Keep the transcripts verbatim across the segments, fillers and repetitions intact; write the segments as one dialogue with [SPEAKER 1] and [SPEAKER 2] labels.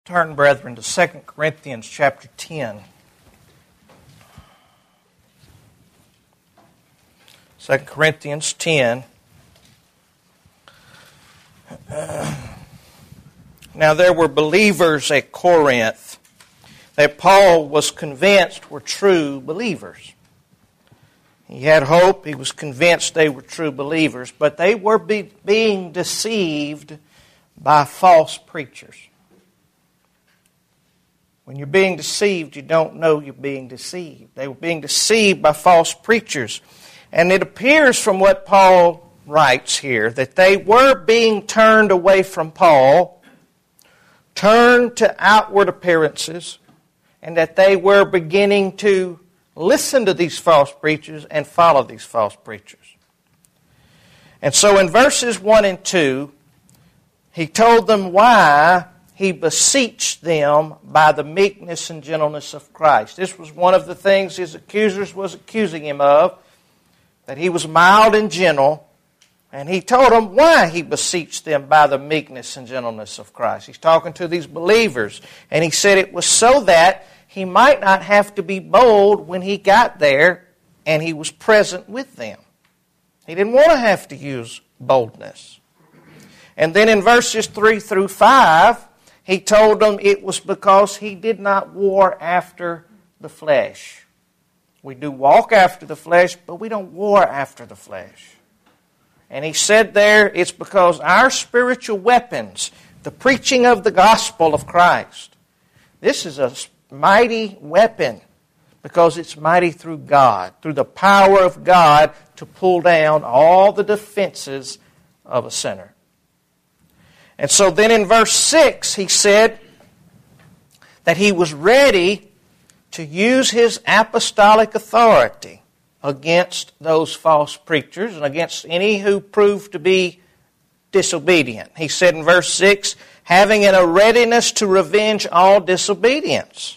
[SPEAKER 1] Turn, brethren, to Second Corinthians chapter ten. Second Corinthians ten. Uh, now there were believers at Corinth that Paul was convinced were true believers. He had hope. He was convinced they were true believers, but they were be, being deceived by false preachers. When you're being deceived, you don't know you're being deceived. They were being deceived by false preachers. And it appears from what Paul writes here that they were being turned away from Paul, turned to outward appearances, and that they were beginning to listen to these false preachers and follow these false preachers. And so in verses one and two, he told them why he beseeched them by the meekness and gentleness of Christ. This was one of the things his accusers was accusing him of, that he was mild and gentle. And he told them why he beseeched them by the meekness and gentleness of Christ. He's talking to these believers. And he said it was so that he might not have to be bold when he got there and he was present with them. He didn't want to have to use boldness. And then in verses three through five, he told them it was because he did not war after the flesh. We do walk after the flesh, but we don't war after the flesh. And he said there, it's because our spiritual weapons, the preaching of the gospel of Christ, this is a mighty weapon because it's mighty through God, through the power of God to pull down all the defenses of a sinner. And so then in verse six, he said that he was ready to use his apostolic authority against those false preachers and against any who proved to be disobedient. He said in verse six, having in a readiness to revenge all disobedience.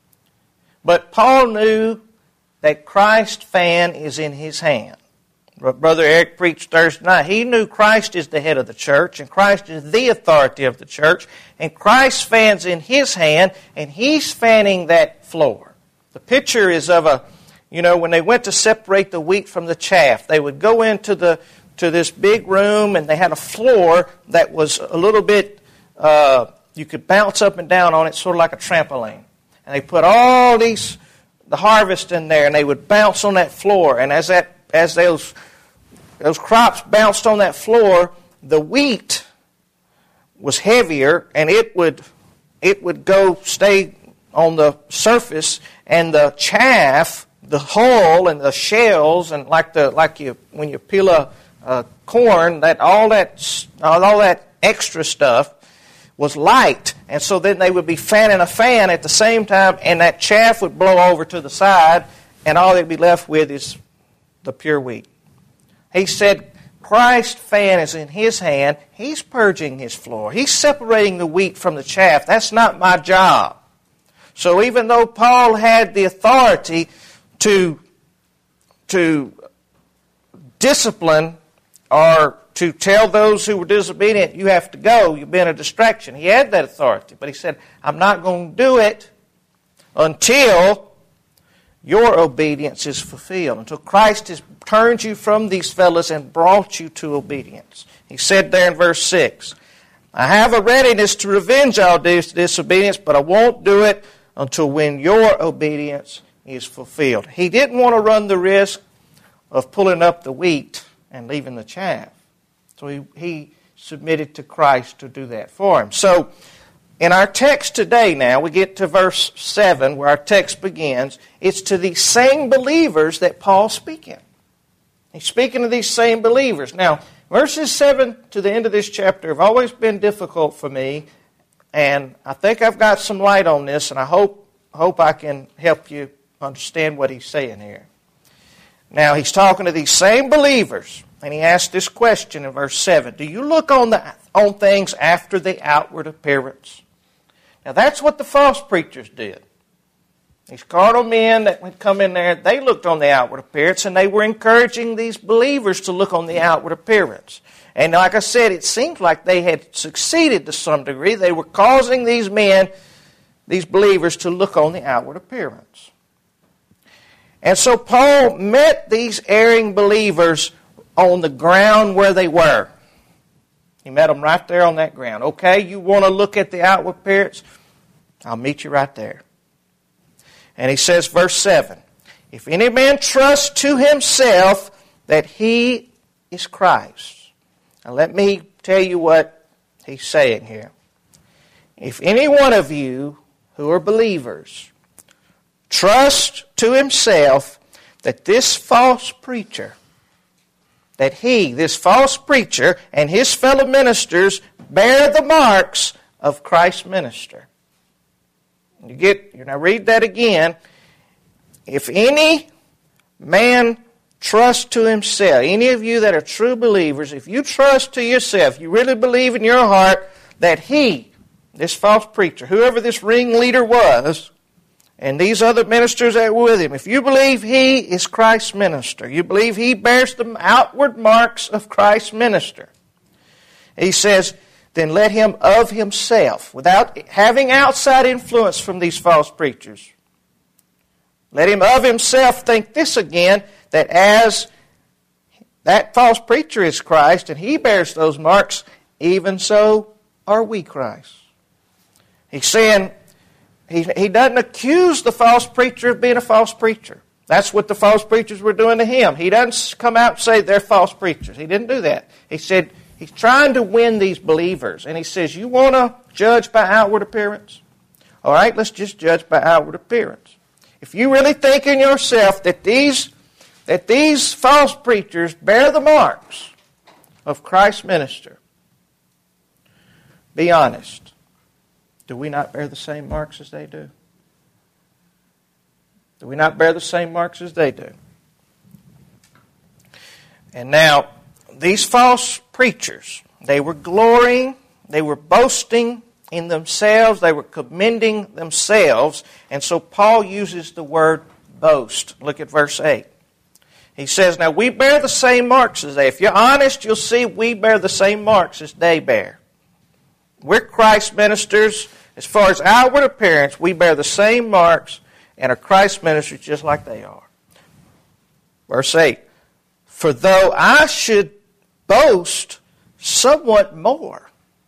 [SPEAKER 1] But Paul knew that Christ's fan is in his hand. Brother Eric preached Thursday night. He knew Christ is the head of the church, and Christ is the authority of the church, and Christ's fan's in his hand, and he's fanning that floor. The picture is of a, you know, when they went to separate the wheat from the chaff, they would go into the to this big room, and they had a floor that was a little bit, uh, you could bounce up and down on it, sort of like a trampoline. And they put all these, the harvest in there, and they would bounce on that floor, and as that as those Those crops bounced on that floor, the wheat was heavier, and it would it would go stay on the surface, and the chaff, the hull and the shells, and like the like you when you peel a, a corn, that all that all that extra stuff was light, and so then they would be fanning a fan at the same time, and that chaff would blow over to the side, and all they'd be left with is the pure wheat. He said, Christ's fan is in his hand. He's purging his floor. He's separating the wheat from the chaff. That's not my job. So even though Paul had the authority to, to discipline or to tell those who were disobedient, you have to go, you've been a distraction. He had that authority. But he said, I'm not going to do it until your obedience is fulfilled, until Christ has turned you from these fellows and brought you to obedience. He said there in verse six, I have a readiness to revenge all dis- disobedience, but I won't do it until when your obedience is fulfilled. He didn't want to run the risk of pulling up the wheat and leaving the chaff. So he, he submitted to Christ to do that for him. So in our text today now, we get to verse seven where our text begins. It's to these same believers that Paul's speaking. He's speaking to these same believers. Now, verses seven to the end of this chapter have always been difficult for me, and I think I've got some light on this, and I hope, hope I can help you understand what he's saying here. Now, he's talking to these same believers, and he asks this question in verse seven. Do you look on, the, on things after the outward appearance? Now, that's what the false preachers did. These carnal men that would come in there, they looked on the outward appearance, and they were encouraging these believers to look on the outward appearance. And like I said, it seemed like they had succeeded to some degree. They were causing these men, these believers, to look on the outward appearance. And so Paul met these erring believers on the ground where they were. He met them right there on that ground. Okay, you want to look at the outward appearance? I'll meet you right there. And he says, verse seven, if any man trust to himself that he is Christ. Now let me tell you what he's saying here. If any one of you who are believers trust to himself that this false preacher, that he, this false preacher, and his fellow ministers bear the marks of Christ's minister. You get, you now read that again. If any man trust to himself, any of you that are true believers, if you trust to yourself, you really believe in your heart that he, this false preacher, whoever this ringleader was, and these other ministers that were with him, if you believe he is Christ's minister, you believe he bears the outward marks of Christ's minister, he says, then let him of himself, without having outside influence from these false preachers, let him of himself think this again, that as that false preacher is Christ and he bears those marks, even so are we Christ. He's saying, he, he doesn't accuse the false preacher of being a false preacher. That's what the false preachers were doing to him. He doesn't come out and say they're false preachers. He didn't do that. He said, he's trying to win these believers. And he says, you want to judge by outward appearance? All right, let's just judge by outward appearance. If you really think in yourself that these, that these false preachers bear the marks of Christ's minister, be honest. Do we not bear the same marks as they do? Do we not bear the same marks as they do? And now, these false preachers, they were glorying, they were boasting in themselves, they were commending themselves, and so Paul uses the word boast. Look at verse eight. He says, now we bear the same marks as they. If you're honest, you'll see we bear the same marks as they bear. We're Christ's ministers. As far as outward appearance, we bear the same marks and are Christ's ministers just like they are. Verse eight, for though I should boast somewhat more.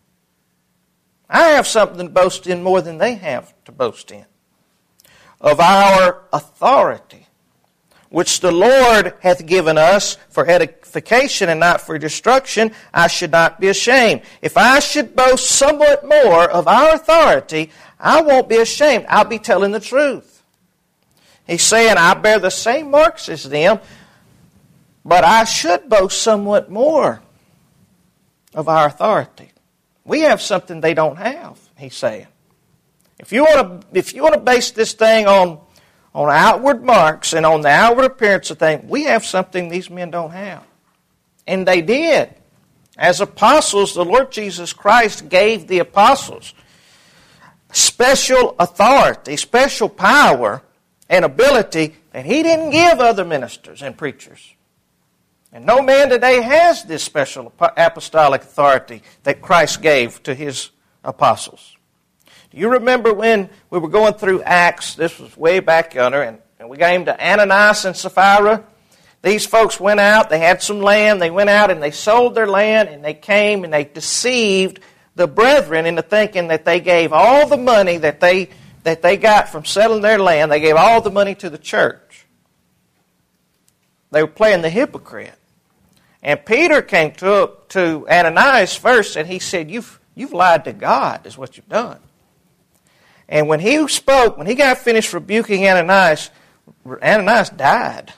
[SPEAKER 1] I have something to boast in more than they have to boast in. Of our authority, which the Lord hath given us for edification and not for destruction, I should not be ashamed. If I should boast somewhat more of our authority, I won't be ashamed. I'll be telling the truth. He's saying, I bear the same marks as them, but I should boast somewhat more of our authority. We have something they don't have, he's saying. If you want to, if you want to base this thing on, on outward marks and on the outward appearance of things, we have something these men don't have. And they did. As apostles, the Lord Jesus Christ gave the apostles special authority, special power and ability that he didn't give other ministers and preachers. And no man today has this special apostolic authority that Christ gave to his apostles. Do you remember when we were going through Acts? This was way back yonder, and, and we came to Ananias and Sapphira. These folks went out, they had some land, they went out and they sold their land, and they came and they deceived the brethren into thinking that they gave all the money that they, that they got from selling their land, they gave all the money to the church. They were playing the hypocrite. And Peter came to, to Ananias first, and he said, you've, you've lied to God, is what you've done. And when he spoke, when he got finished rebuking Ananias, Ananias died.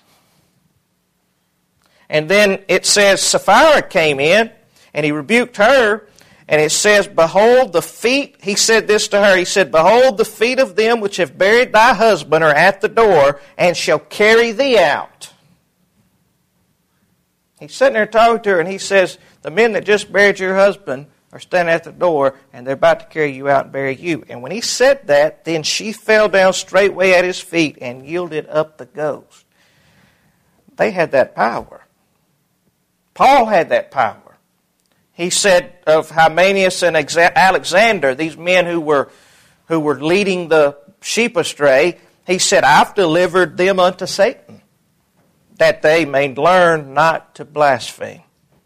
[SPEAKER 1] And then it says Sapphira came in, and he rebuked her, and it says, behold, the feet, he said this to her, he said, behold, the feet of them which have buried thy husband are at the door, and shall carry thee out. He's sitting there talking to her, and he says, the men that just buried your husband are standing at the door, and they're about to carry you out and bury you. And when he said that, then she fell down straightway at his feet and yielded up the ghost. They had that power. Paul had that power. He said of Hymenaeus and Alexander, these men who were who were leading the sheep astray, he said, I've delivered them unto Satan, that they may learn not to blaspheme.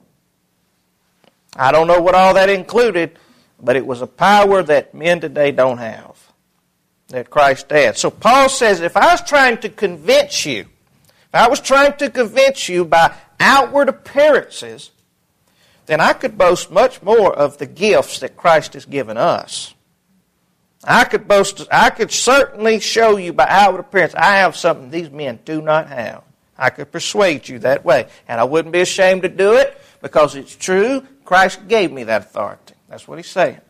[SPEAKER 1] I don't know what all that included, but it was a power that men today don't have, that Christ had. So Paul says, if I was trying to convince you, if I was trying to convince you by outward appearances, then I could boast much more of the gifts that Christ has given us. I could boast, I could certainly show you by outward appearance, I have something these men do not have. I could persuade you that way. And I wouldn't be ashamed to do it because it's true. Christ gave me that authority. That's what he's saying.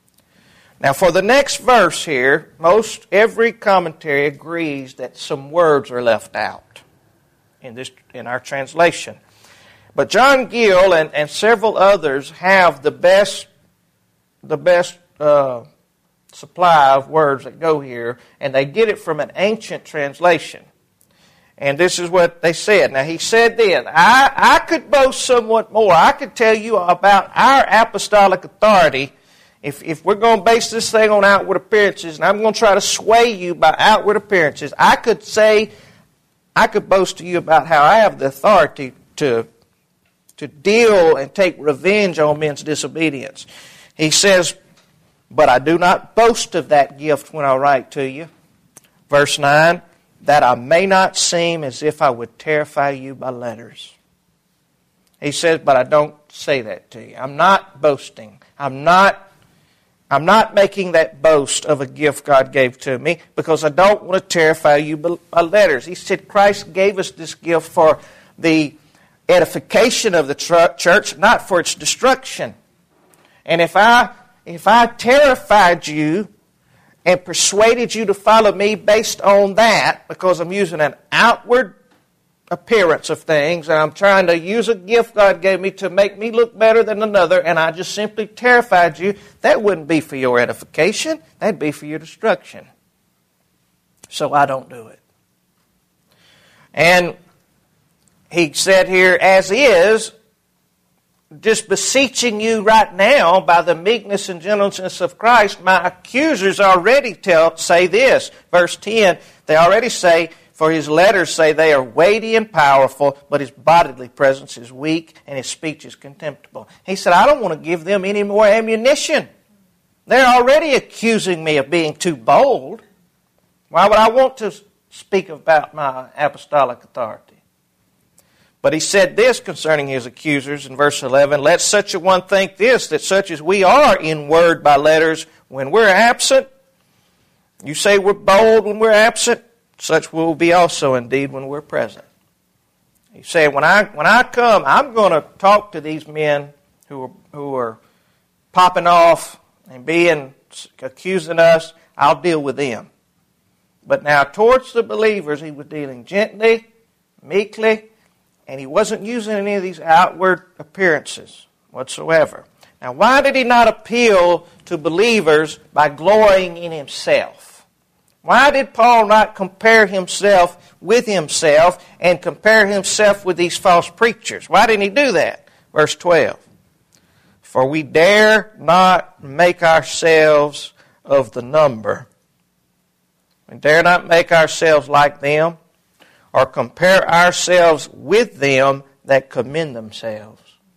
[SPEAKER 1] Now for the next verse here, most every commentary agrees that some words are left out in this in our translation. But John Gill and, and several others have the best the best uh, supply of words that go here, and they get it from an ancient translation. And this is what they said. Now he said then, I, I could boast somewhat more. I could tell you about our apostolic authority if, if we're going to base this thing on outward appearances, and I'm going to try to sway you by outward appearances. I could say, I could boast to you about how I have the authority to, to deal and take revenge on men's disobedience. He says, but I do not boast of that gift when I write to you. Verse nine, that I may not seem as if I would terrify you by letters. He says, but I don't say that to you. I'm not boasting. I'm not, I'm not making that boast of a gift God gave to me because I don't want to terrify you by letters. He said Christ gave us this gift for the edification of the church, not for its destruction. And if I If I terrified you and persuaded you to follow me based on that, because I'm using an outward appearance of things, and I'm trying to use a gift God gave me to make me look better than another, and I just simply terrified you, that wouldn't be for your edification. That'd be for your destruction. So I don't do it. And he said here, as is, just beseeching you right now by the meekness and gentleness of Christ, my accusers already tell say this. Verse ten, they already say, for his letters say they are weighty and powerful, but his bodily presence is weak and his speech is contemptible. He said, I don't want to give them any more ammunition. They're already accusing me of being too bold. Why would I want to speak about my apostolic authority? But he said this concerning his accusers in verse eleven, let such a one think this, that such as we are in word by letters when we're absent. You say we're bold when we're absent, such will be also indeed when we're present. He said, when I when I come, I'm going to talk to these men who are, who are popping off and being accusing us. I'll deal with them. But now towards the believers, he was dealing gently, meekly, and he wasn't using any of these outward appearances whatsoever. Now, why did he not appeal to believers by glorying in himself? Why did Paul not compare himself with himself and compare himself with these false preachers? Why didn't he do that? Verse twelve. For we dare not make ourselves of the number. We dare not make ourselves like them, or compare ourselves with them that commend themselves.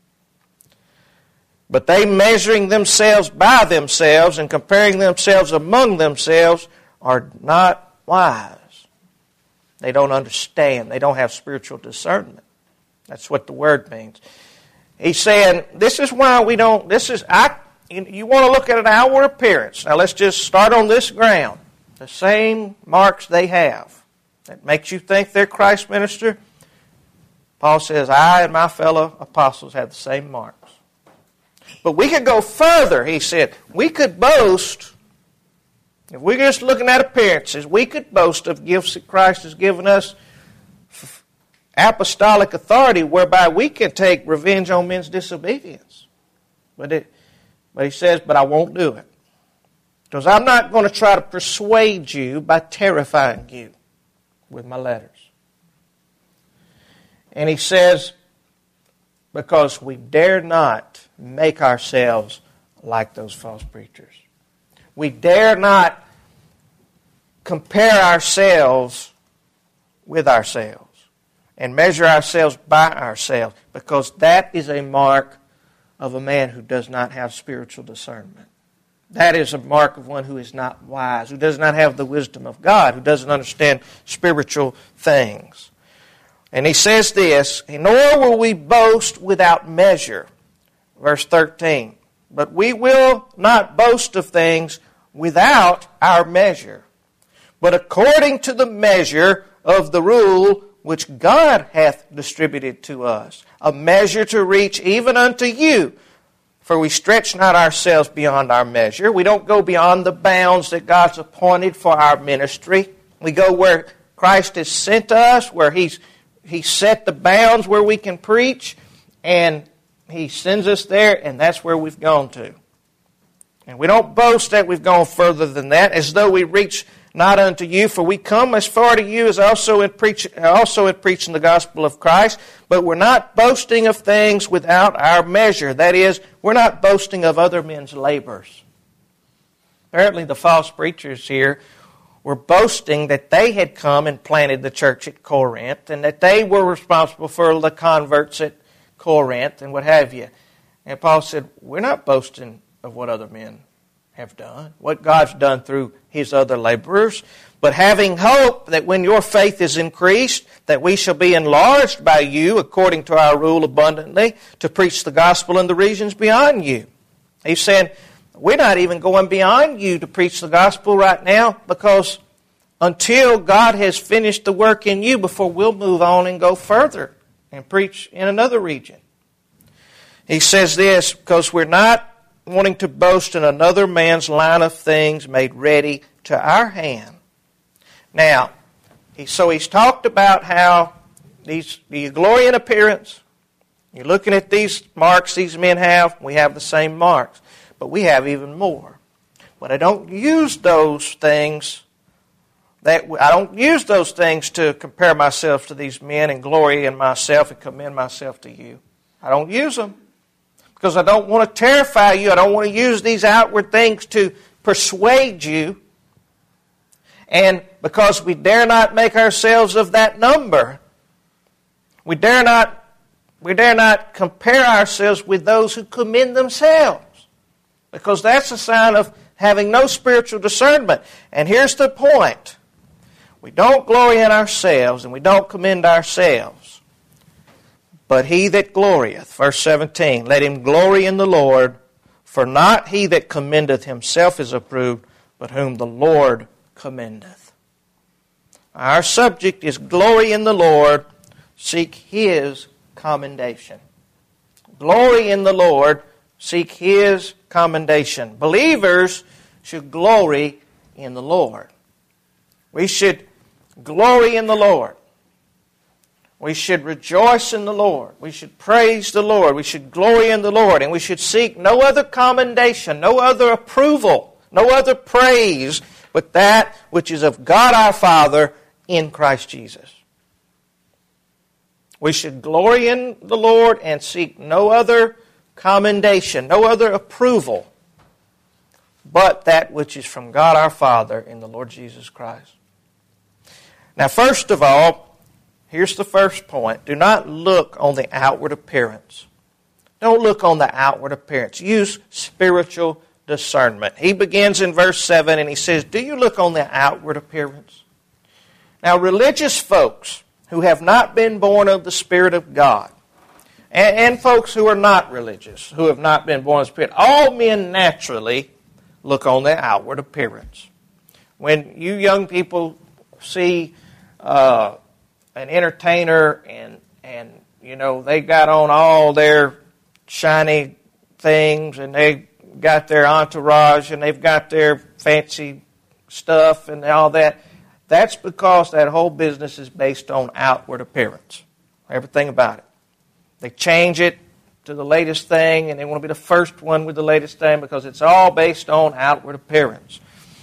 [SPEAKER 1] But they, measuring themselves by themselves and comparing themselves among themselves, are not wise. They don't understand. They don't have spiritual discernment. That's what the word means. He's saying, this is why we don't, this is, I, you want to look at an outward appearance. Now let's just start on this ground. The same marks they have. That makes you think they're Christ's minister. Paul says, I and my fellow apostles have the same marks. But we could go further, he said. We could boast, if we're just looking at appearances, we could boast of gifts that Christ has given us, apostolic authority, whereby we can take revenge on men's disobedience. But it, But he says, but I won't do it. Because I'm not going to try to persuade you by terrifying you with my letters. And he says, because we dare not make ourselves like those false preachers. We dare not compare ourselves with ourselves and measure ourselves by ourselves, because that is a mark of a man who does not have spiritual discernment. That is a mark of one who is not wise, who does not have the wisdom of God, who doesn't understand spiritual things. And he says this, nor will we boast without measure. Verse thirteen, but we will not boast of things without our measure, but according to the measure of the rule which God hath distributed to us, a measure to reach even unto you. For we stretch not ourselves beyond our measure. We don't go beyond the bounds that God's appointed for our ministry. We go where Christ has sent us, where He's He set the bounds where we can preach, and He sends us there, and that's where we've gone to. And we don't boast that we've gone further than that, as though we reach not unto you, for we come as far to you as also in, preach, also in preaching the gospel of Christ, but we're not boasting of things without our measure. That is, we're not boasting of other men's labors. Apparently the false preachers here were boasting that they had come and planted the church at Corinth, and that they were responsible for the converts at Corinth, and what have you. And Paul said, we're not boasting of what other men have done, what God's done through His other laborers, but having hope that when your faith is increased, that we shall be enlarged by you, according to our rule abundantly, to preach the gospel in the regions beyond you. He's saying, we're not even going beyond you to preach the gospel right now, because until God has finished the work in you, before we'll move on and go further and preach in another region. He says this, because we're not wanting to boast in another man's line of things made ready to our hand. Now, he, so he's talked about how these, you glory in appearance. You're looking at these marks these men have. We have the same marks, but we have even more. But I don't use those things. That I don't use those things to compare myself to these men and glory in myself and commend myself to you. I don't use them. Because I don't want to terrify you. I don't want to use these outward things to persuade you. And because we dare not make ourselves of that number. We dare not, we dare not compare ourselves with those who commend themselves. Because that's a sign of having no spiritual discernment. And here's the point. We don't glory in ourselves and we don't commend ourselves. But he that glorieth, verse seventeen, let him glory in the Lord, for not he that commendeth himself is approved, but whom the Lord commendeth. Our subject is glory in the Lord, seek His commendation. Glory in the Lord, seek His commendation. Believers should glory in the Lord. We should glory in the Lord. We should rejoice in the Lord. We should praise the Lord. We should glory in the Lord. And we should seek no other commendation, no other approval, no other praise, but that which is of God our Father in Christ Jesus. We should glory in the Lord and seek no other commendation, no other approval, but that which is from God our Father in the Lord Jesus Christ. Now, first of all, here's the first point. Do not look on the outward appearance. Don't look on the outward appearance. Use spiritual discernment. He begins in verse seven and he says, do you look on the outward appearance? Now, religious folks who have not been born of the Spirit of God, and, and folks who are not religious, who have not been born of the Spirit, all men naturally look on the outward appearance. When you young people see uh, an entertainer and, and, you know, they got on all their shiny things and they got their entourage and they've got their fancy stuff and all that, that's because that whole business is based on outward appearance. Everything about it. They change it to the latest thing, and they want to be the first one with the latest thing because it's all based on outward appearance.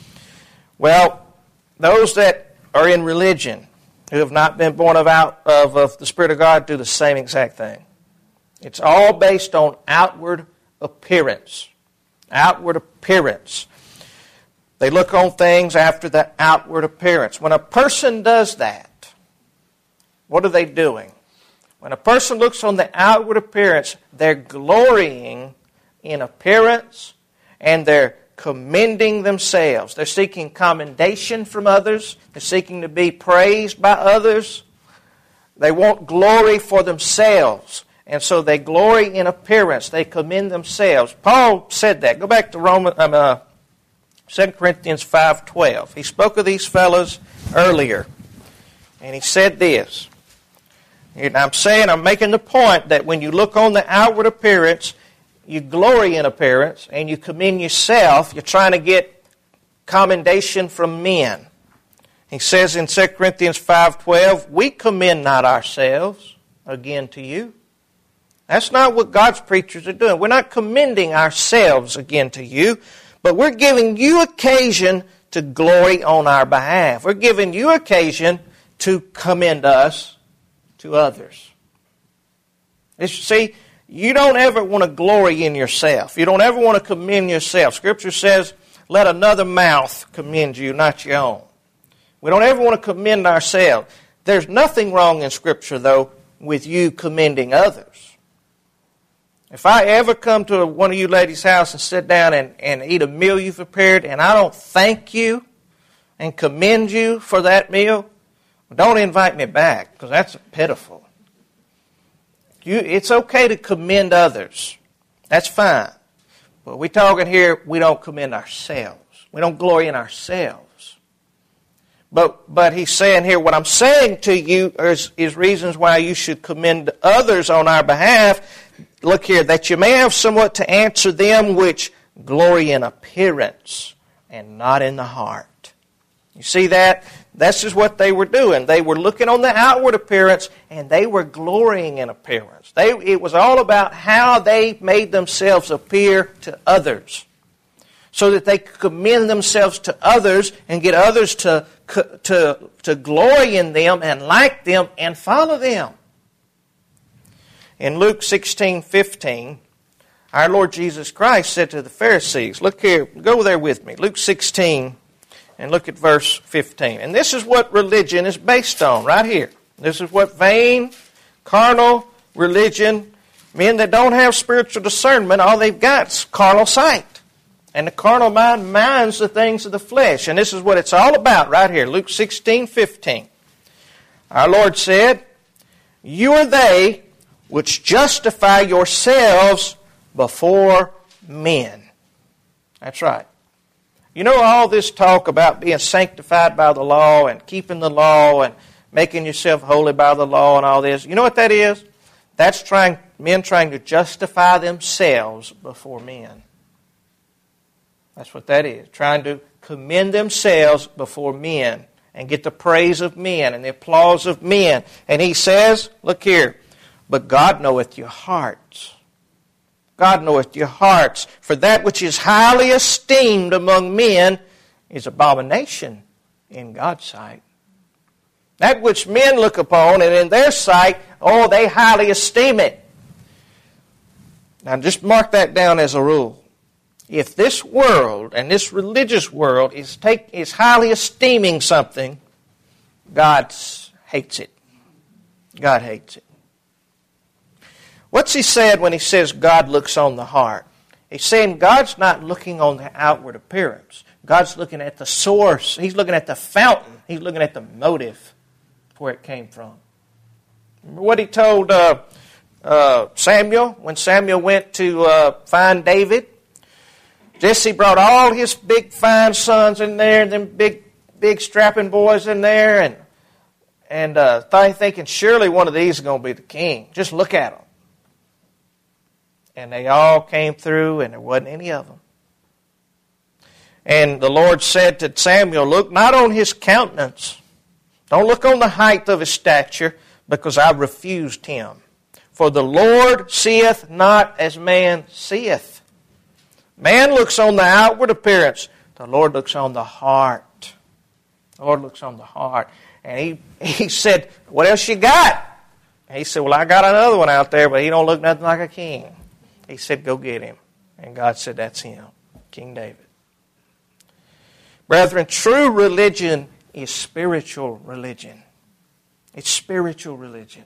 [SPEAKER 1] Well, those that are in religion who have not been born of, out, of, of the Spirit of God do the same exact thing. It's all based on outward appearance. Outward appearance. They look on things after the outward appearance. When a person does that, what are they doing? When a person looks on the outward appearance, they're glorying in appearance and they're commending themselves. They're seeking commendation from others. They're seeking to be praised by others. They want glory for themselves. And so they glory in appearance. They commend themselves. Paul said that. Go back to Roman, um, uh, Second Corinthians five twelve. He spoke of these fellows earlier. And he said this. And I'm saying, I'm making the point that when you look on the outward appearance, you glory in appearance, and you commend yourself. You're trying to get commendation from men. He says in Second Corinthians five twelve, we commend not ourselves again to you. That's not what God's preachers are doing. We're not commending ourselves again to you, but we're giving you occasion to glory on our behalf. We're giving you occasion to commend us to others. It's, see, you don't ever want to glory in yourself. You don't ever want to commend yourself. Scripture says, let another mouth commend you, not your own. We don't ever want to commend ourselves. There's nothing wrong in Scripture, though, with you commending others. If I ever come to one of you ladies' house and sit down and, and eat a meal you've prepared and I don't thank you and commend you for that meal, don't invite me back because that's pitiful. You, it's okay to commend others. That's fine. But we're talking here, we don't commend ourselves. We don't glory in ourselves. But but he's saying here, what I'm saying to you is, is reasons why you should commend others on our behalf. Look here, that you may have somewhat to answer them which glory in appearance and not in the heart. You see that? This is what they were doing. They were looking on the outward appearance and they were glorying in appearance. They, it was all about how they made themselves appear to others so that they could commend themselves to others and get others to, to, to glory in them and like them and follow them. In Luke sixteen fifteen, our Lord Jesus Christ said to the Pharisees, look here, go there with me, Luke sixteen, and look at verse fifteen. And this is what religion is based on, right here. This is what vain, carnal religion, men that don't have spiritual discernment, all they've got is carnal sight. And the carnal mind minds the things of the flesh. And this is what it's all about right here, Luke sixteen fifteen. Our Lord said, you are they which justify yourselves before men. That's right. You know all this talk about being sanctified by the law and keeping the law and making yourself holy by the law and all this. You know what that is? That's trying men trying to justify themselves before men. That's what that is. Trying to commend themselves before men and get the praise of men and the applause of men. And he says, look here, but God knoweth your hearts. God knoweth your hearts. For that which is highly esteemed among men is abomination in God's sight. That which men look upon, and in their sight, oh, they highly esteem it. Now just mark that down as a rule. If this world, and this religious world, is, take, is highly esteeming something, God hates it. God hates it. What's he said when he says God looks on the heart? He's saying God's not looking on the outward appearance. God's looking at the source. He's looking at the fountain. He's looking at the motive where it came from. Remember what he told uh, uh, Samuel when Samuel went to uh, find David? Jesse brought all his big fine sons in there, and them big, big strapping boys in there, and and uh, thinking surely one of these is going to be the king. Just look at them. And they all came through, and there wasn't any of them. And the Lord said to Samuel, look not on his countenance. Don't look on the height of his stature, because I refused him. For the Lord seeth not as man seeth. Man looks on the outward appearance. The Lord looks on the heart. The Lord looks on the heart. And he, he said, what else you got? And he said, well, I got another one out there, but he don't look nothing like a king. He said, go get him. And God said, that's him, King David. Brethren, true religion is spiritual religion. It's spiritual religion.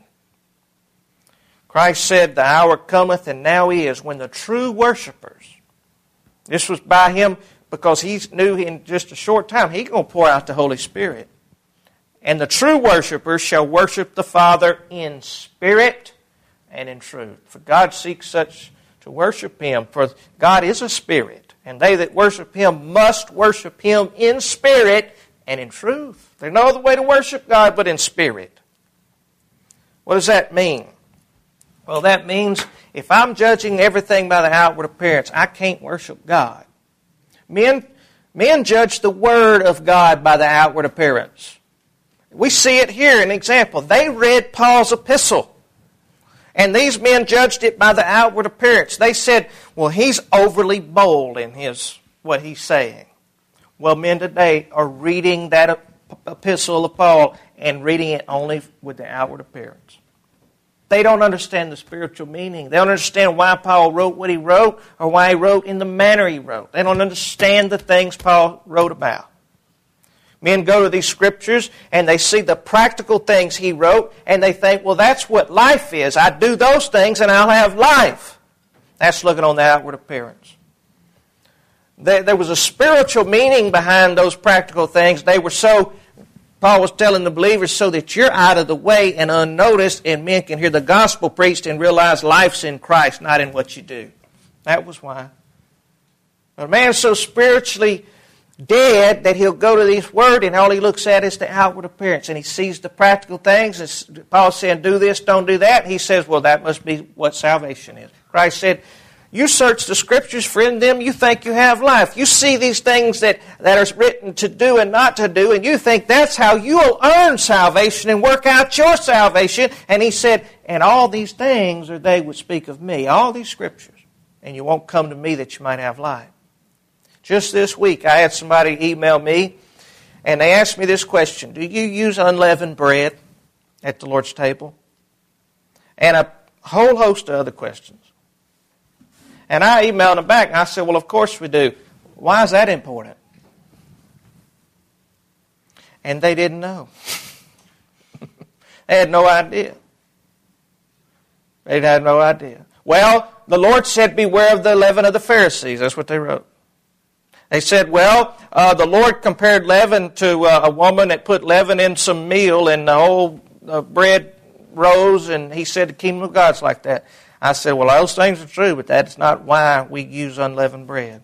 [SPEAKER 1] Christ said, the hour cometh, and now is, when the true worshipers, this was by him because he knew in just a short time he's going to pour out the Holy Spirit. And the true worshipers shall worship the Father in spirit and in truth. For God seeks such to worship him. For God is a spirit, and they that worship him must worship him in spirit and in truth. There's no other way to worship God but in spirit. What does that mean? Well, that means if I'm judging everything by the outward appearance, I can't worship God. Men, men judge the Word of God by the outward appearance. We see it here, an example. They read Paul's epistle, and these men judged it by the outward appearance. They said, well, he's overly bold in his what he's saying. Well, men today are reading that epistle of Paul and reading it only with the outward appearance. They don't understand the spiritual meaning. They don't understand why Paul wrote what he wrote or why he wrote in the manner he wrote. They don't understand the things Paul wrote about. Men go to these scriptures and they see the practical things he wrote and they think, well, that's what life is. I do those things and I'll have life. That's looking on the outward appearance. There, there was a spiritual meaning behind those practical things. They were so... Paul was telling the believers so that you're out of the way and unnoticed and men can hear the gospel preached and realize life's in Christ, not in what you do. That was why. A man's so spiritually dead that he'll go to this word and all he looks at is the outward appearance. And he sees the practical things. And Paul's saying, do this, don't do that. And he says, well, that must be what salvation is. Christ said, you search the Scriptures, for in them you think you have life. You see these things that, that are written to do and not to do, and you think that's how you'll earn salvation and work out your salvation. And he said, and all these things are they which speak of me, all these Scriptures, and you won't come to me that you might have life. Just this week, I had somebody email me, and they asked me this question, do you use unleavened bread at the Lord's table? And a whole host of other questions. And I emailed them back, and I said, well, of course we do. Why is that important? And they didn't know. They had no idea. They had no idea. Well, the Lord said, beware of the leaven of the Pharisees. That's what they wrote. They said, well, uh, the Lord compared leaven to uh, a woman that put leaven in some meal, and the whole uh, bread rose, and he said the kingdom of God's like that. I said, well, those things are true, but that's not why we use unleavened bread.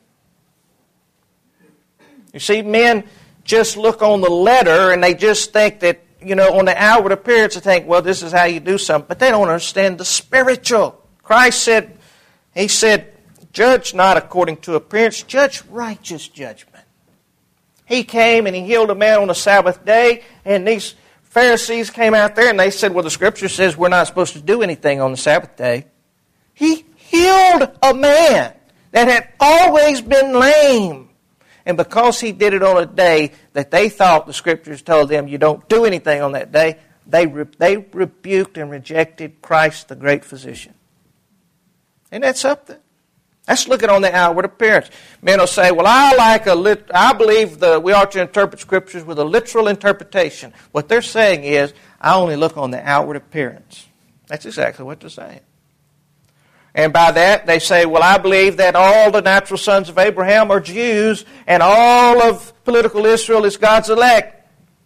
[SPEAKER 1] You see, men just look on the letter and they just think that, you know, on the outward appearance, they think, well, this is how you do something. But they don't understand the spiritual. Christ said, he said, judge not according to appearance, judge righteous judgment. He came and he healed a man on the Sabbath day, and these Pharisees came out there and they said, well, the Scripture says we're not supposed to do anything on the Sabbath day. He healed a man that had always been lame. And because he did it on a day that they thought the Scriptures told them you don't do anything on that day, they, re- they rebuked and rejected Christ, the great physician. And that's something. That's looking on the outward appearance. Men will say, well, I like a lit- I believe the, we ought to interpret Scriptures with a literal interpretation. What they're saying is, I only look on the outward appearance. That's exactly what they're saying. And by that, they say, well, I believe that all the natural sons of Abraham are Jews, and all of political Israel is God's elect.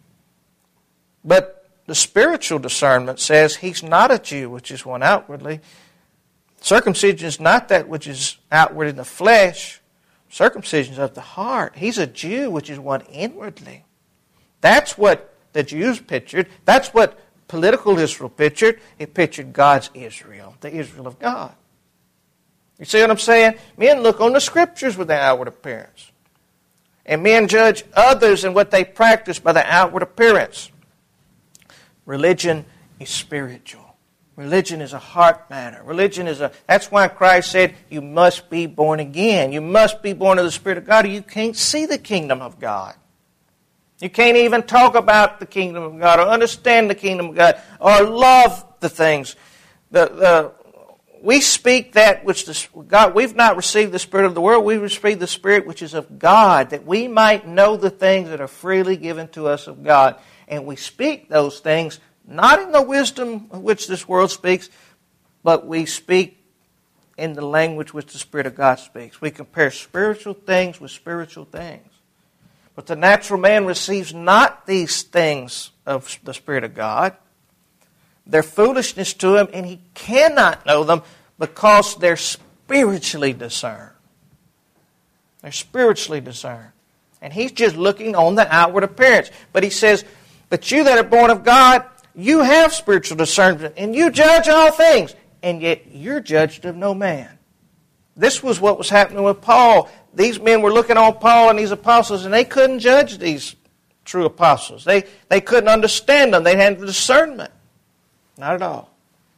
[SPEAKER 1] But the spiritual discernment says he's not a Jew, which is one outwardly. Circumcision is not that which is outward in the flesh. Circumcision is of the heart. He's a Jew, which is one inwardly. That's what the Jews pictured. That's what political Israel pictured. It pictured God's Israel, the Israel of God. You see what I'm saying? Men look on the Scriptures with the outward appearance. And men judge others and what they practice by the outward appearance. Religion is spiritual. Religion is a heart matter. Religion is a, that's why Christ said, you must be born again. You must be born of the Spirit of God, or you can't see the kingdom of God. You can't even talk about the kingdom of God, or understand the kingdom of God, or love the things. The, the, we speak that which the, God, we've not received the Spirit of the world, we've received the Spirit which is of God, that we might know the things that are freely given to us of God. And we speak those things not in the wisdom of which this world speaks, but we speak in the language which the Spirit of God speaks. We compare spiritual things with spiritual things. But the natural man receives not these things of the Spirit of God. They're foolishness to him, and he cannot know them because they're spiritually discerned. They're spiritually discerned. And he's just looking on the outward appearance. But he says, but you that are born of God, you have spiritual discernment, and you judge all things, and yet you're judged of no man. This was what was happening with Paul. These men were looking on Paul and these apostles, and they couldn't judge these true apostles. They, they couldn't understand them. They had discernment. Not at all.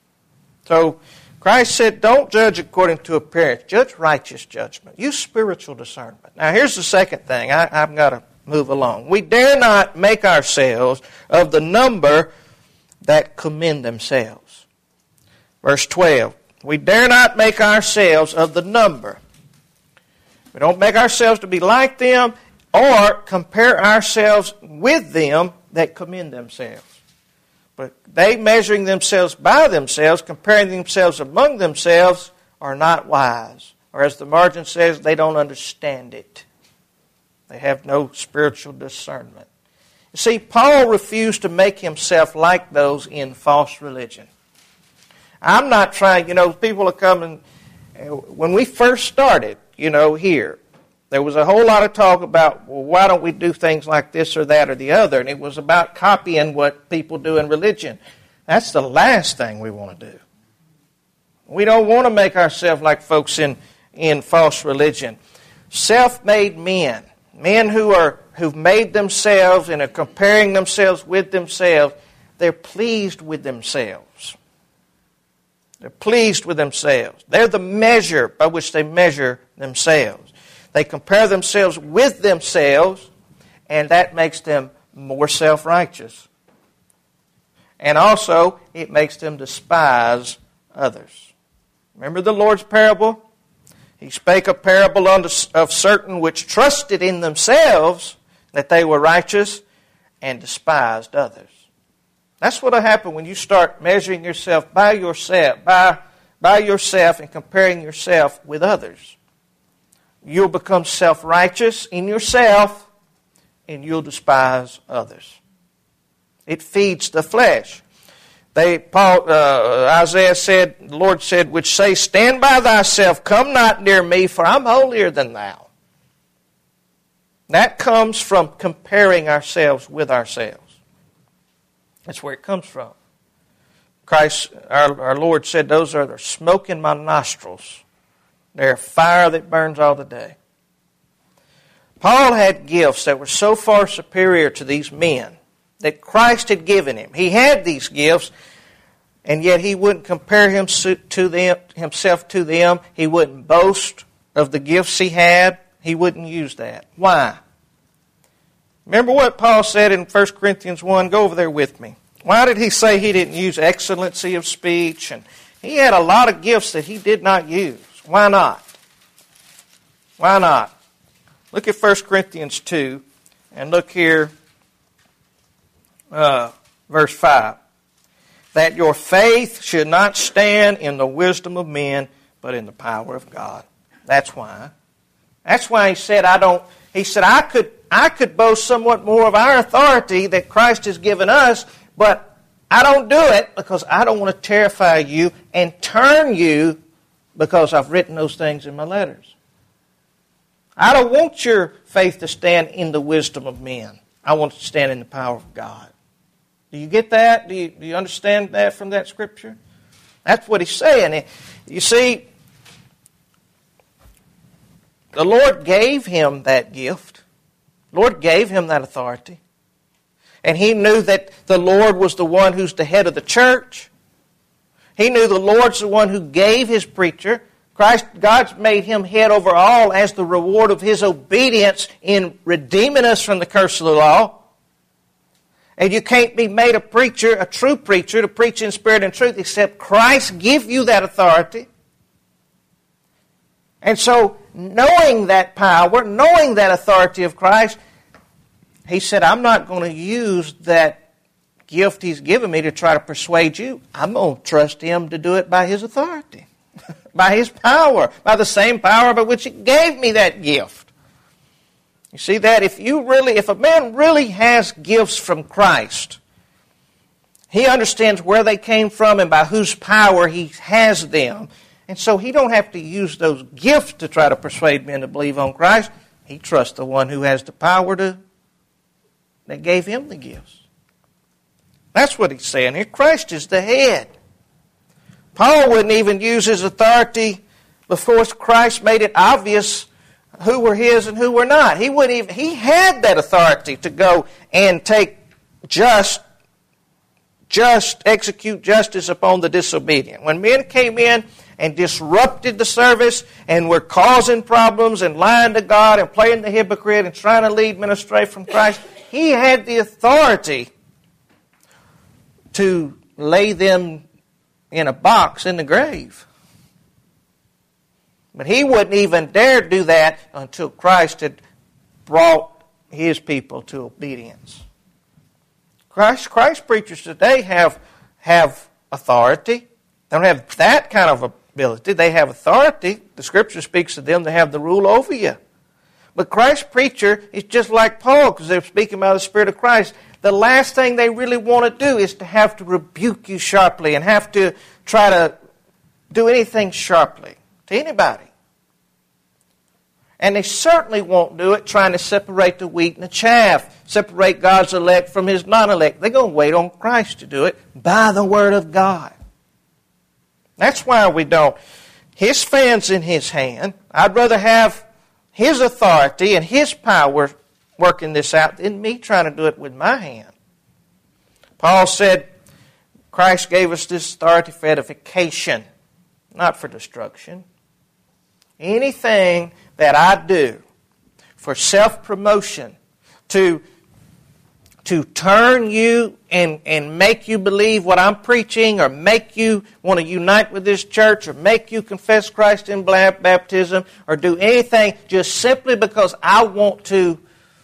[SPEAKER 1] So Christ said, don't judge according to appearance. Judge righteous judgment. Use spiritual discernment. Now here's the second thing. I, I've got to move along. We dare not make ourselves of the number that commend themselves. Verse twelve. We dare not make ourselves of the number. We don't make ourselves to be like them or compare ourselves with them that commend themselves. But they measuring themselves by themselves, comparing themselves among themselves, are not wise. Or as the margin says, they don't understand it. They have no spiritual discernment. You see, Paul refused to make himself like those in false religion. I'm not trying, you know, people are coming, when we first started, you know, here, there was a whole lot of talk about, well, why don't we do things like this or that or the other? And it was about copying what people do in religion. That's the last thing we want to do. We don't want to make ourselves like folks in, in false religion. Self-made men, men who are, who've made themselves and are comparing themselves with themselves, they're pleased with themselves. They're pleased with themselves. They're the measure by which they measure themselves. They compare themselves with themselves, and that makes them more self-righteous. And also, it makes them despise others. Remember the Lord's parable? He spake a parable unto of certain which trusted in themselves that they were righteous and despised others. That's what will happen when you start measuring yourself by yourself, by, by yourself and comparing yourself with others. You'll become self-righteous in yourself, and you'll despise others. It feeds the flesh. They, Paul, uh, Isaiah said, the Lord said, which say, stand by thyself, come not near me, for I'm holier than thou. That comes from comparing ourselves with ourselves. That's where it comes from. Christ, our, our Lord said, those are the smoke in my nostrils. They're a fire that burns all the day. Paul had gifts that were so far superior to these men that Christ had given him. He had these gifts, and yet he wouldn't compare him to them, himself to them. He wouldn't boast of the gifts he had. He wouldn't use that. Why? Remember what Paul said in First Corinthians one? Go over there with me. Why did he say he didn't use excellency of speech? And he had a lot of gifts that he did not use. Why not? Why not? Look at First Corinthians two, and look here, uh, verse five. That your faith should not stand in the wisdom of men, but in the power of God. That's why. That's why he said, I don't, he said, I could, I could boast somewhat more of our authority that Christ has given us, but I don't do it because I don't want to terrify you and turn you because I've written those things in my letters. I don't want your faith to stand in the wisdom of men. I want it to stand in the power of God. Do you get that? Do you, do you understand that from that scripture? That's what he's saying. You see, the Lord gave him that gift. The Lord gave him that authority. And he knew that the Lord was the one who's the head of the church. He knew the Lord's the one who gave his preacher. Christ, God's made him head over all as the reward of his obedience in redeeming us from the curse of the law. And you can't be made a preacher, a true preacher, to preach in spirit and truth, except Christ give you that authority. And so, knowing that power, knowing that authority of Christ, he said, I'm not going to use that gift he's given me to try to persuade you. I'm going to trust him to do it by his authority, by his power, by the same power by which he gave me that gift. You see that? If you really, if a man really has gifts from Christ, he understands where they came from and by whose power he has them. And so he don't have to use those gifts to try to persuade men to believe on Christ. He trusts the one who has the power to, that gave him the gifts. That's what he's saying here. Christ is the head. Paul wouldn't even use his authority before Christ made it obvious who were his and who were not. He wouldn't even, he had that authority to go and take just, just execute justice upon the disobedient. When men came in and disrupted the service and were causing problems and lying to God and playing the hypocrite and trying to lead men astray from Christ, he had the authority to lay them in a box in the grave. But he wouldn't even dare do that until Christ had brought his people to obedience. Christ, Christ preachers today have, have authority. They don't have that kind of ability. They have authority. The Scripture speaks to them to have the rule over you. But Christ's preacher is just like Paul, because they're speaking about the Spirit of Christ. The last thing they really want to do is to have to rebuke you sharply and have to try to do anything sharply to anybody. And they certainly won't do it trying to separate the wheat and the chaff, separate God's elect from his non-elect. They're going to wait on Christ to do it by the Word of God. That's why we don't. His fan's in his hand. I'd rather have his authority and his power working this out than me trying to do it with my hand. Paul said Christ gave us this authority for edification, not for destruction. Anything that I do for self-promotion, to, to turn you and, and make you believe what I'm preaching, or make you want to unite with this church, or make you confess Christ in baptism, or do anything just simply because I want to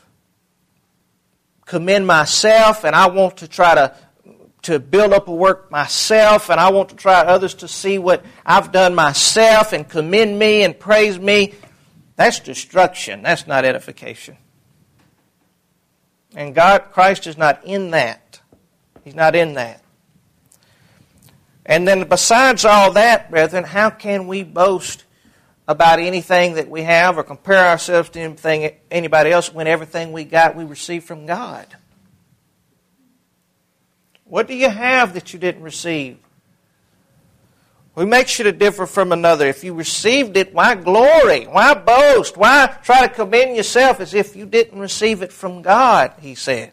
[SPEAKER 1] commend myself and I want to try to to build up a work myself, and I want to try others to see what I've done myself and commend me and praise me, that's destruction. That's not edification. And God, Christ is not in that. He's not in that. And then besides all that, brethren, how can we boast about anything that we have or compare ourselves to anything, anybody else when everything we got we received from God? What do you have that you didn't receive? What makes you to differ from another? If you received it, why glory? Why boast? Why try to commend yourself as if you didn't receive it from God, he said.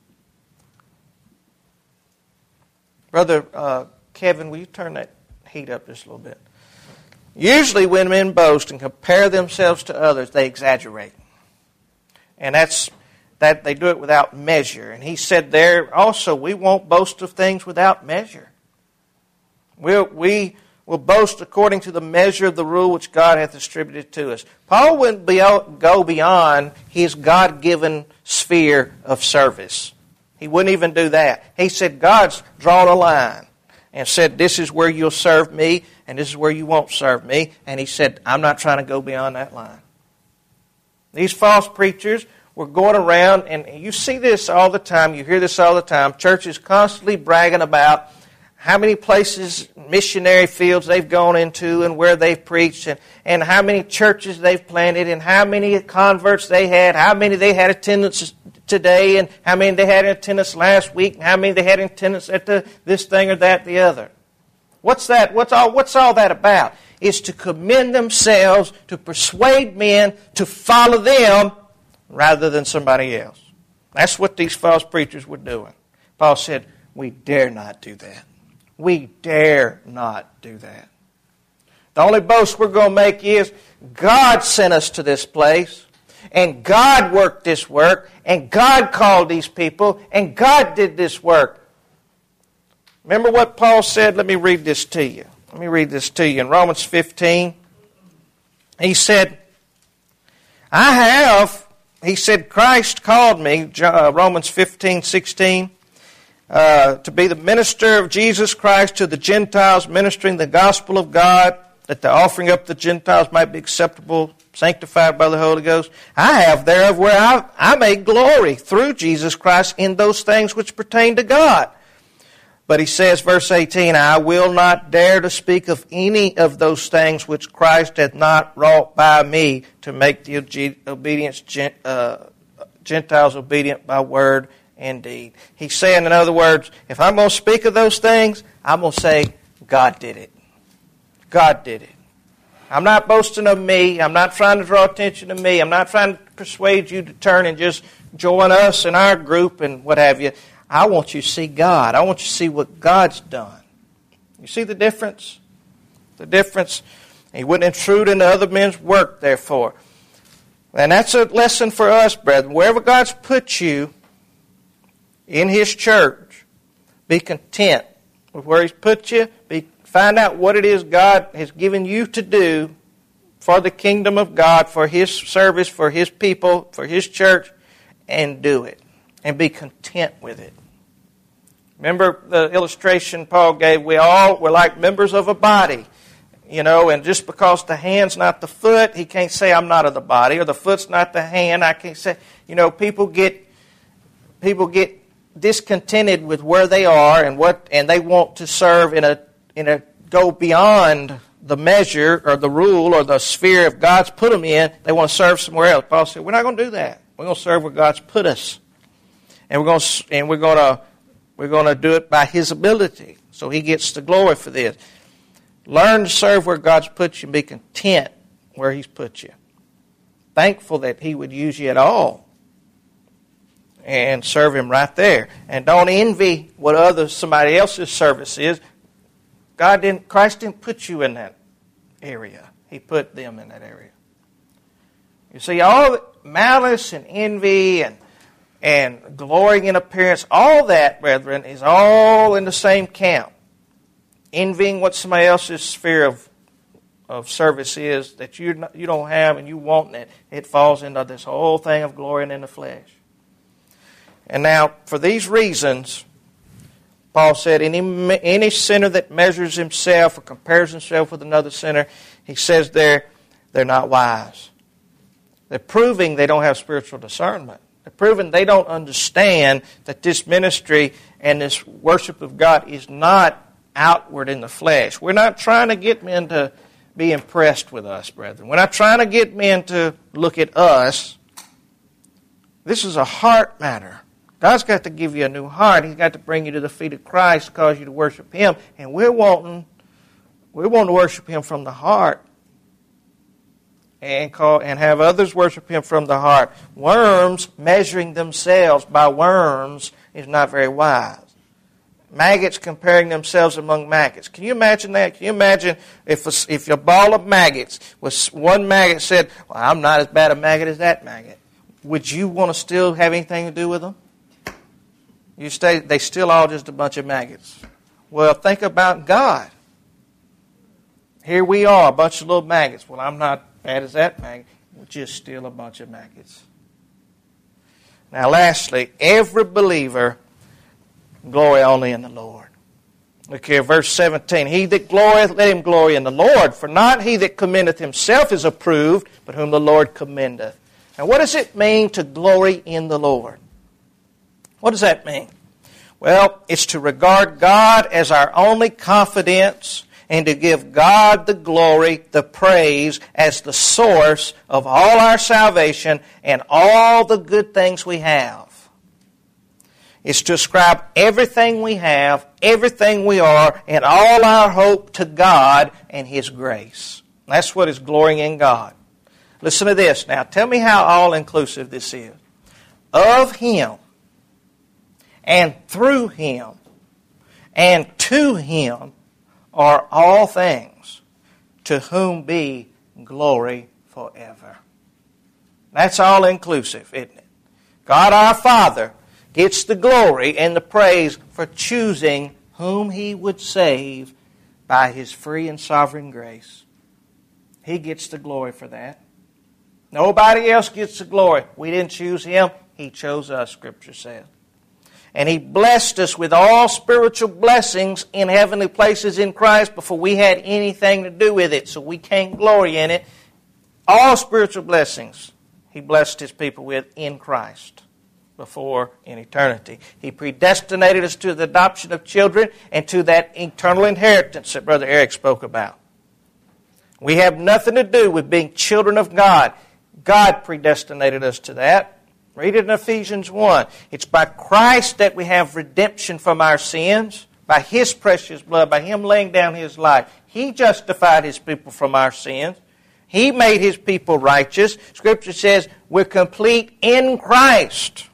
[SPEAKER 1] Brother uh, Kevin, will you turn that heat up just a little bit? Usually when men boast and compare themselves to others, they exaggerate. And that's that they do it without measure. And he said there also, we won't boast of things without measure. We'll, we will boast according to the measure of the rule which God hath distributed to us. Paul wouldn't be, go beyond his God-given sphere of service. He wouldn't even do that. He said, God's drawn a line and said, this is where you'll serve me and this is where you won't serve me. And he said, I'm not trying to go beyond that line. These false preachers were going around, and you see this all the time, you hear this all the time, churches constantly bragging about how many places, missionary fields they've gone into and where they've preached, and, and how many churches they've planted, and how many converts they had, how many they had attendance today, and how many they had in attendance last week, and how many they had in attendance at the, this thing or that, the other. What's that? What's all, what's all that about? It's to commend themselves, to persuade men to follow them rather than somebody else. That's what these false preachers were doing. Paul said, we dare not do that. We dare not do that. The only boast we're going to make is God sent us to this place, and God worked this work, and God called these people, and God did this work. Remember what Paul said? Let me read this to you. Let me read this to you. In Romans fifteen, he said, I have, he said, Christ called me, Romans fifteen, sixteen, uh, to be the minister of Jesus Christ to the Gentiles, ministering the gospel of God, that the offering up the Gentiles might be acceptable, sanctified by the Holy Ghost. I have thereof where I, I may glory through Jesus Christ in those things which pertain to God. But he says, verse eighteen, I will not dare to speak of any of those things which Christ hath not wrought by me to make the obedience uh, Gentiles obedient by word and deed. He's saying, in other words, if I'm going to speak of those things, I'm going to say, God did it. God did it. I'm not boasting of me. I'm not trying to draw attention to me. I'm not trying to persuade you to turn and just join us in our group and what have you. I want you to see God. I want you to see what God's done. You see the difference? The difference. He wouldn't intrude into other men's work, therefore. And that's a lesson for us, brethren. Wherever God's put you in His church, be content with where He's put you. Be, find out what it is God has given you to do for the kingdom of God, for His service, for His people, for His church, and do it. And be content with it. Remember the illustration Paul gave? We all, we're like members of a body. You know, and just because the hand's not the foot, he can't say I'm not of the body, or the foot's not the hand, I can't say, you know, people get people get discontented with where they are and what and they want to serve in a in a go beyond the measure or the rule or the sphere if God's put them in. They want to serve somewhere else. Paul said, we're not going to do that. We're going to serve where God's put us. And we're going to and we're going to we're going to do it by His ability. So He gets the glory for this. Learn to serve where God's put you and be content where He's put you. Thankful that He would use you at all. And serve Him right there. And don't envy what other somebody else's service is. God didn't Christ didn't put you in that area. He put them in that area. You see, all malice and envy and and glorying in appearance, all that, brethren, is all in the same camp. Envying what somebody else's sphere of of service is that you you don't have and you want it, it falls into this whole thing of glorying in the flesh. And now, for these reasons, Paul said, any any sinner that measures himself or compares himself with another sinner, he says there, they're not wise. They're proving they don't have spiritual discernment. They're proving they don't understand that this ministry and this worship of God is not outward in the flesh. We're not trying to get men to be impressed with us, brethren. We're not trying to get men to look at us. This is a heart matter. God's got to give you a new heart. He's got to bring you to the feet of Christ, cause you to worship Him. And we're wanting, we're wanting to worship Him from the heart. And call and have others worship Him from the heart. Worms measuring themselves by worms is not very wise. Maggots comparing themselves among maggots. Can you imagine that? Can you imagine if a, if a ball of maggots was one maggot said, well, I'm not as bad a maggot as that maggot. Would you want to still have anything to do with them? You stay, they still all just a bunch of maggots. Well, think about God. Here we are, a bunch of little maggots. Well, I'm not bad as that maggot. We're just still a bunch of maggots. Now, lastly, every believer glory only in the Lord. Look here, verse seventeen. He that glorieth, let him glory in the Lord. For not he that commendeth himself is approved, but whom the Lord commendeth. Now, what does it mean to glory in the Lord? What does that mean? Well, it's to regard God as our only confidence and to give God the glory, the praise, as the source of all our salvation and all the good things we have. It's to ascribe everything we have, everything we are, and all our hope to God and His grace. That's what is glorying in God. Listen to this now. Tell me how all-inclusive this is. Of Him, and through Him, And to Him are all things, to whom be glory forever. That's all inclusive, isn't it? God our Father gets the glory and the praise for choosing whom He would save by His free and sovereign grace. He gets the glory for that. Nobody else gets the glory. We didn't choose Him. He chose us, Scripture says. And He blessed us with all spiritual blessings in heavenly places in Christ before we had anything to do with it, so we can't glory in it. All spiritual blessings He blessed His people with in Christ before in eternity. He predestinated us to the adoption of children and to that eternal inheritance that Brother Eric spoke about. We have nothing to do with being children of God. God predestinated us to that. Read it in Ephesians one. It's by Christ that we have redemption from our sins, by His precious blood, by Him laying down His life. He justified His people from our sins. He made His people righteous. Scripture says we're complete in Christ.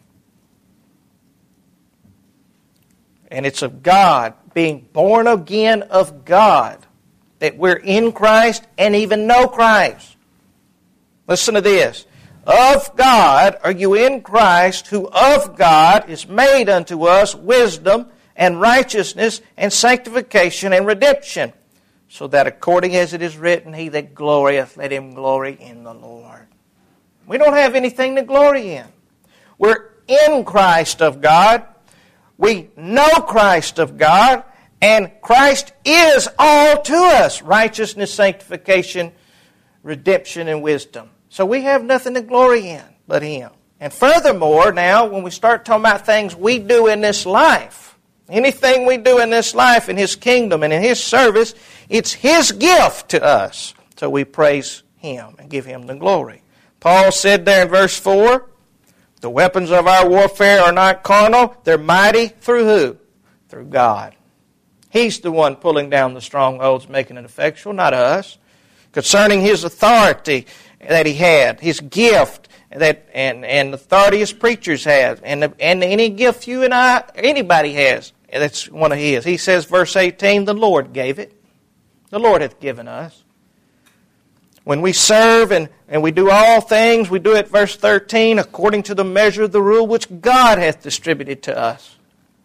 [SPEAKER 1] And it's of God, being born again of God, that we're in Christ and even know Christ. Listen to this. Of God are you in Christ, who of God is made unto us wisdom and righteousness and sanctification and redemption, so that according as it is written, He that glorieth, let him glory in the Lord. We don't have anything to glory in. We're in Christ of God. We know Christ of God, and Christ is all to us. Righteousness, sanctification, redemption, and wisdom. So we have nothing to glory in but Him. And furthermore, now, when we start talking about things we do in this life, anything we do in this life, in His kingdom and in His service, it's His gift to us. So we praise Him and give Him the glory. Paul said there in verse four, the weapons of our warfare are not carnal, they're mighty through who? Through God. He's the one pulling down the strongholds, making it effectual, not us. Concerning His authority that He had, His gift, that and, and authority His preachers have, and, and any gift you and I, anybody has, that's one of His. He says, verse eighteen, the Lord gave it. The Lord hath given us. When we serve and, and we do all things, we do it, verse thirteen, according to the measure of the rule which God hath distributed to us.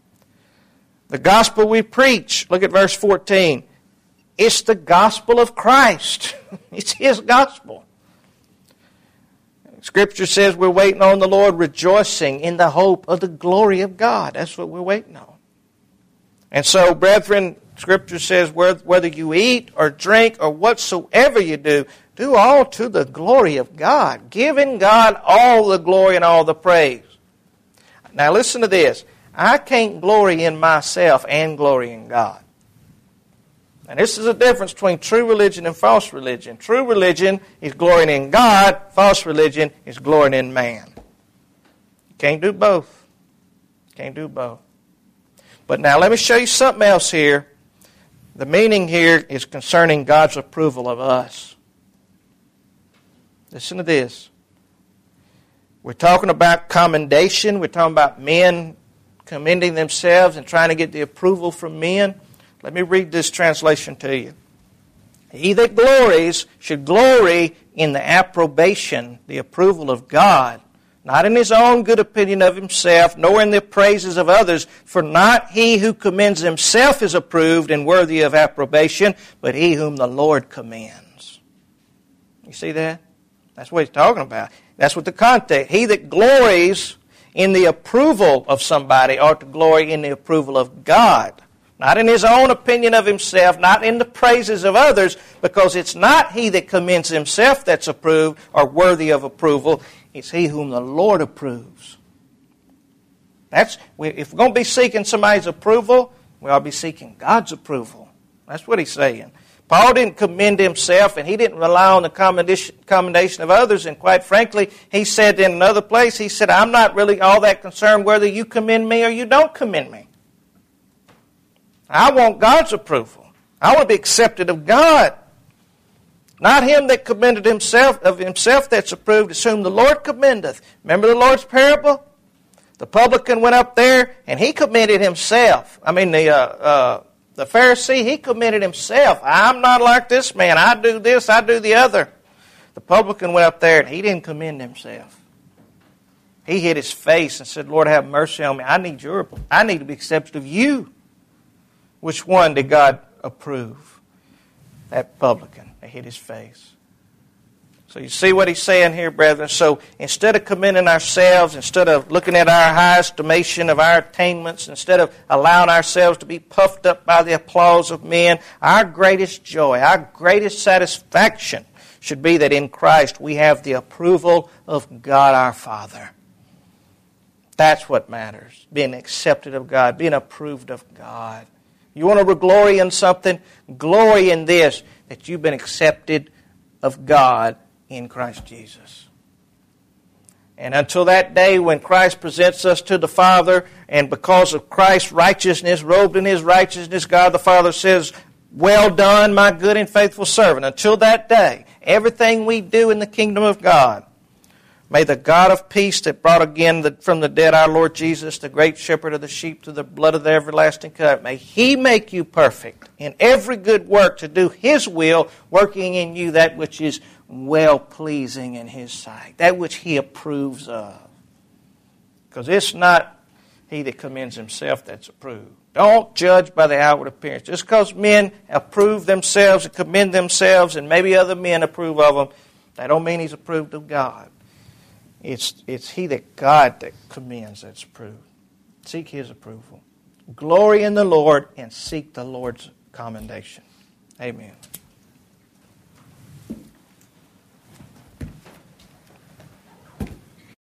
[SPEAKER 1] The gospel we preach, look at verse fourteen. It's the gospel of Christ. It's His gospel. Scripture says we're waiting on the Lord, rejoicing in the hope of the glory of God. That's what we're waiting on. And so, brethren, Scripture says whether you eat or drink or whatsoever you do, do all to the glory of God, giving God all the glory and all the praise. Now listen to this. I can't glory in myself and glory in God. And this is the difference between true religion and false religion. True religion is glorying in God. False religion is glorying in man. You can't do both. You can't do both. But now let me show you something else here. The meaning here is concerning God's approval of us. Listen to this. We're talking about commendation. We're talking about men commending themselves and trying to get the approval from men. Let me read this translation to you. He that glories should glory in the approbation, the approval of God, not in his own good opinion of himself, nor in the praises of others, for not he who commends himself is approved and worthy of approbation, but he whom the Lord commends. You see that? That's what he's talking about. That's what the context. He that glories in the approval of somebody ought to glory in the approval of God. Not in his own opinion of himself, not in the praises of others, because it's not he that commends himself that's approved or worthy of approval. It's he whom the Lord approves. That's if we're going to be seeking somebody's approval, we ought to be seeking God's approval. That's what he's saying. Paul didn't commend himself, and he didn't rely on the commendation, commendation of others. And quite frankly, he said in another place, he said, I'm not really all that concerned whether you commend me or you don't commend me. I want God's approval. I want to be accepted of God. Not him that commended himself, of himself that's approved, it's whom the Lord commendeth. Remember the Lord's parable? The publican went up there and he commended himself. I mean, the uh, uh, the Pharisee, he commended himself. I'm not like this man. I do this, I do the other. The publican went up there and he didn't commend himself. He hid his face and said, Lord, have mercy on me. I need your, I need to be accepted of you. Which one did God approve? That publican. He hid his face. So you see what he's saying here, brethren? So instead of commending ourselves, instead of looking at our high estimation of our attainments, instead of allowing ourselves to be puffed up by the applause of men, our greatest joy, our greatest satisfaction should be that in Christ we have the approval of God our Father. That's what matters. Being accepted of God, being approved of God. You want to glory in something? Glory in this, that you've been accepted of God in Christ Jesus. And until that day when Christ presents us to the Father, and because of Christ's righteousness, robed in His righteousness, God the Father says, well done, my good and faithful servant. Until that day, everything we do in the kingdom of God, may the God of peace that brought again the, from the dead our Lord Jesus, the great shepherd of the sheep, through the blood of the everlasting covenant, may He make you perfect in every good work to do His will, working in you that which is well-pleasing in His sight, that which He approves of. Because it's not he that commends himself that's approved. Don't judge by the outward appearance. Just because men approve themselves and commend themselves, and maybe other men approve of them, that don't mean he's approved of God. It's, it's he that God that commends that's approved. Seek His approval. Glory in the Lord and seek the Lord's commendation. Amen.